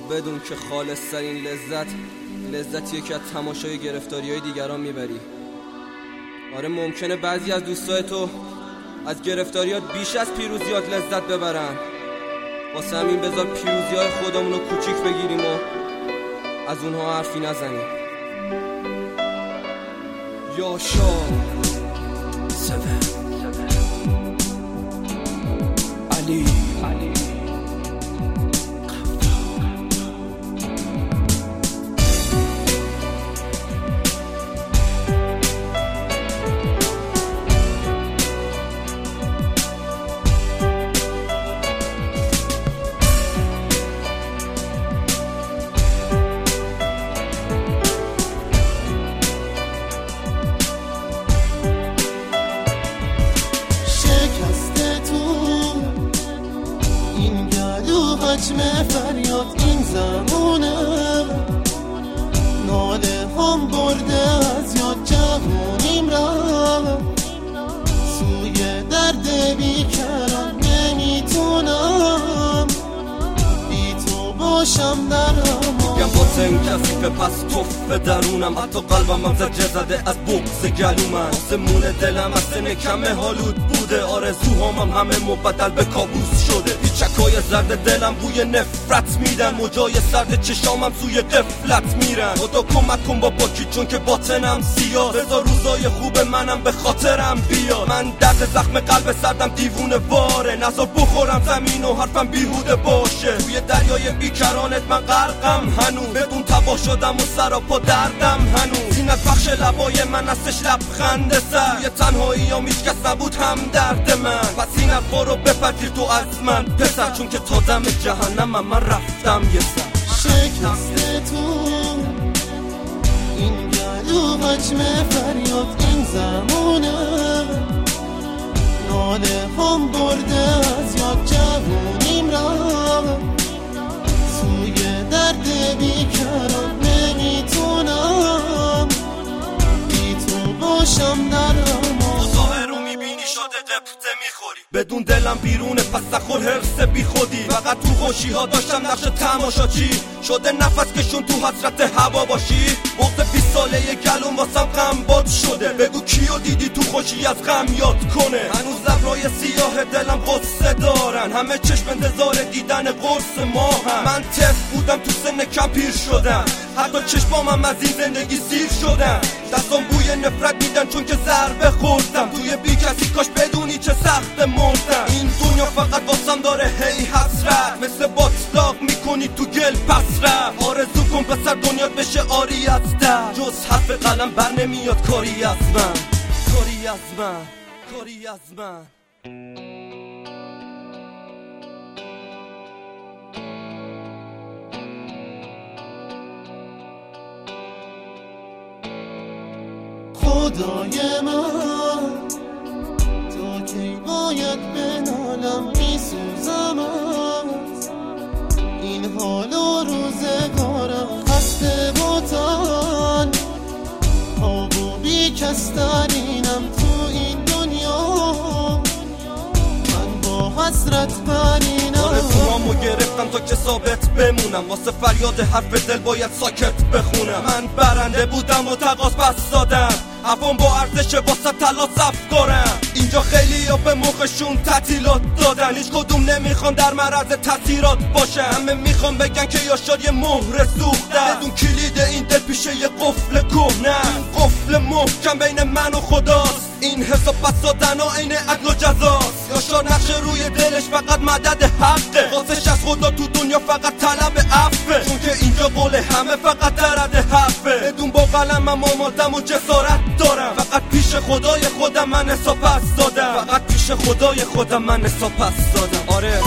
بدون که خالص‌ترین لذتیه که از تماشای گرفتاری‌های دیگران میبری. آره ممکنه بعضی از دوستای تو از گرفتاریات بیش از پیروزیات لذت ببرن. واسه همین بذار پیروزی‌های خودمون رو کوچیک بگیریم و از اونها حرفی نزنیم. یاشا علی حجم فریاد این زمونه، ناله هم برده از یاد جوونیم را، سوی درد بیکران نمیتونم بی تو باشم در امان. گم با تنکسیفه پس توفه درونم، حتی قلبم هم زجه زده از بغض گلومن. آسمون دلم از سن کمه حالود بوده، آرزوهام همه مبدل به کابوس شده. چکای زرد دلم بوی نفرت میدن، موجای سرد چشامم سوی قفلت میرن. خدا کمک کن با پاکی چون که باطنم سیاه، بذار روزای خوب منم به خاطرم بیا. من درد زخم قلب سردم دیوونه واره، نذار بخورم زمین و حرفم بیهوده باشه. توی دریای بیکرانت من غرقم هنوز، بدون تباه شدم و سراپا دردم هنوز. زینت بخش لبای من هستش لبخند سر، توی تنهاییام هیچ کس نبود هم درد من. پس این حرفا رو بپذیر تو از من پسر، چون که تا دم جهنم من رفتم یه سر. شکست تو این گلو حجم فریاد این زمونه، ناله هم برده از یاد جوونیم را، سوی درد بیکران نمیتونم بی تو باشم در امان. ظاهر رو میبینی شده قبطه میخوری، بدون دلم بیرونه پس نخور حرص بی خودی. فقط تو خوشی ها داشتم نقش تماشاچی، شده نفس کشون تو حسرت هوا باشی. بغض 20 ساله گلوم واسم غمباد شده، بگو کیو دیدی تو خوشی از غم یاد کنه. هنوز لبرای سیاه دلم غصه دارن، همه چشم انتظار دیدن قرص ماهن. من طفل بودم تو سن کم پیر شدم، حتی چشمامم از این زندگی سیر شدن. دستام بوی نفرت میدن چون که ضربه خوردم، توی بی کسی کاش بدونی چه سخت مردم. این دنیا فقط واسم داره هی حسرت، مثل باطلاق میکنی تو گل پس رفت. آرزو کن پسر دنیات بشه آری از در، جز حرف قلم بر نمیاد کاری از من، کاری از من، کاری از من. خدای من تا کی باید بنالم، میسوزم از این حال و روزگارم. خسته و تن ها و بیکسترینم تو این دنیا، من با حسرت برینم. آرزوهامو گرفتم تا که ثابت بمونم، واسه فریاد حرف دل باید ساکت بخونم. من برنده بودم و تقاض پس دادم، عفام با ارزش واسه طلا صفقارم. اینجا خیلی ها به موقعشون تعطیلات دادن، هیچ کدوم نمیخوان در معرض تاثیرات باشن. همه میخوان بگن که یاشار یه مهر سوختن، بدون کلید این دل پیشه یه قفل کهنه. قفل محکم بین من و خداست، این حساب پس دادن و عین عدل و جزاست. یاشار نقش روی دلش فقط مدد حقه، خواستش از خدا تو دنیا فقط طلب عفوه، چون که اینجا قول همه فقط در حد حرفه. بدون با قلمم آمادم و جسارت دارم، فقط پیش خدای خودم من حساب پس دادم، فقط پیش خدای خودم من حساب پس دادم. آره